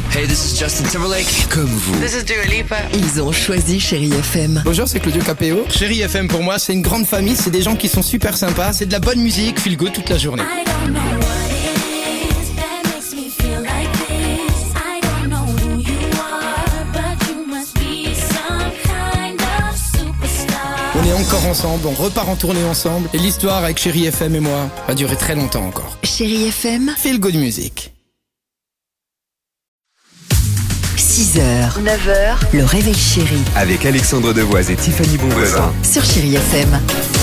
Hey, this is Justin Timberlake. Comme vous. This is Dua Lipa. Ils ont choisi Chérie FM. Bonjour, c'est Claudio Capéo. Chérie FM pour moi, c'est une grande famille, c'est des gens qui sont super sympas, c'est de la bonne musique, feel good toute la journée. On est encore ensemble, on repart en tournée ensemble, et l'histoire avec Chérie FM et moi va durer très longtemps encore. Chérie FM, Feel good music. 6h, 9h, le réveil chéri Avec Alexandre Devoise et Tiffany Bonvoisin. sur Chérie FM.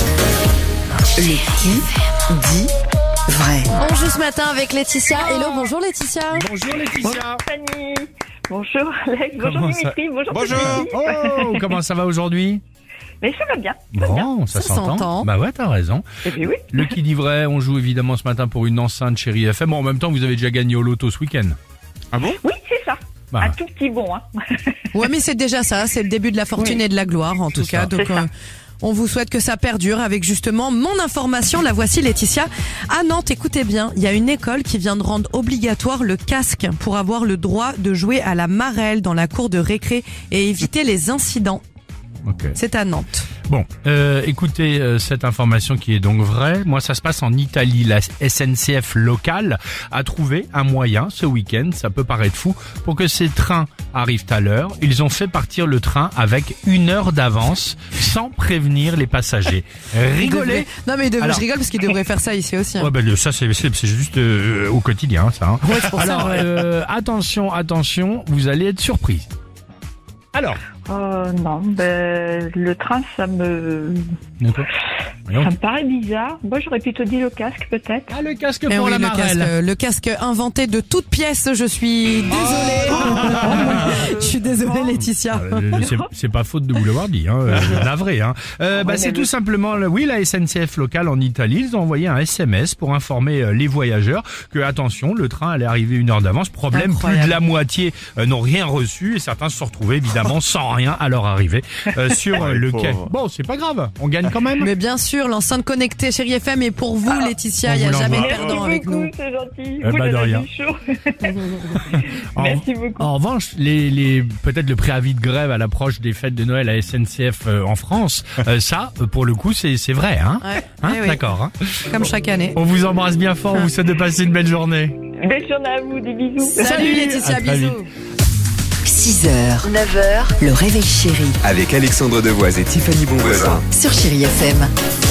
Le qui dit vrai. On joue ce matin avec Laetitia. Hello, bonjour Laetitia. Bonjour Laetitia. Fanny. Bonjour Alex, bonjour Comment ça- Dimitri, bonjour. Bonjour. Oh, comment ça va aujourd'hui? Mais ça va bien. Bon, ça Ça s'entend. s'entend. Bah ouais, t'as raison. Et puis oui. Le qui dit vrai, on joue évidemment ce matin pour une enceinte Chérie FM. Bon, en même temps, vous avez déjà gagné au loto ce week-end. Ah bon? Oui, c'est ça. Bah. Un tout petit bon, hein. Ouais, mais c'est déjà ça, c'est le début de la fortune Oui. et de la gloire en tout C'est cas. ça. Donc C'est ça. on vous souhaite que ça perdure avec justement mon information. La voici Laetitia. À Nantes, écoutez bien, il y a une école qui vient de rendre obligatoire le casque pour avoir le droit de jouer à la marelle dans la cour de récré et éviter les incidents. Ok. C'est à Nantes. Bon, écoutez cette information qui est donc vraie. Moi, ça se passe en Italie. La SNCF locale a trouvé un moyen ce week-end, ça peut paraître fou, pour que ces trains arrivent à l'heure. Ils ont fait partir le train avec 1 heure d'avance, sans prévenir les passagers. Rigolez. Non mais Alors- je rigole parce qu'il devrait faire ça ici aussi. hein. Ouais, ben ça c'est juste au quotidien, ça. Hein. Ouais, c'est pour ça, Alors, ouais. attention, vous allez être surprise. Alors, Non, le train, ça me paraît bizarre. Moi, j'aurais plutôt dit le casque, peut-être. Ah, le casque Eh pour oui, la marelle. le casque inventé de toutes pièces. Je suis désolée. Je suis désolée, Laetitia. C'est pas faute de vous l'avoir dit, hein. Navré, hein. C'est tout simplement, la SNCF locale en Italie, ils ont envoyé un SMS pour informer les voyageurs que, attention, le train allait arriver 1 heure d'avance. Problème, Incroyable. plus de la moitié n'ont rien reçu et certains se sont retrouvés évidemment sans rien à leur arrivée sur le quai. Bon, c'est pas grave, on gagne quand même. Mais bien sûr, l'enceinte connectée Chérie FM est pour vous, Laetitia. Il n'y a vous jamais de l'envoie. perdant avec nous. C'est gentil. Eh ben, de rien. En- Merci beaucoup. En revanche, peut-être le préavis de grève à l'approche des fêtes de Noël à SNCF en France, ça, pour le coup, c'est vrai, hein, Ouais. hein Eh oui, D'accord. Hein. comme chaque année. On vous embrasse bien fort, on vous souhaite de passer une belle journée. Belle journée à vous, des bisous. Salut Laetitia, À très bisous. 6h, 9h, le réveil chéri Avec Alexandre Devoise et Tiffany Bonvoisin. sur Chérie FM.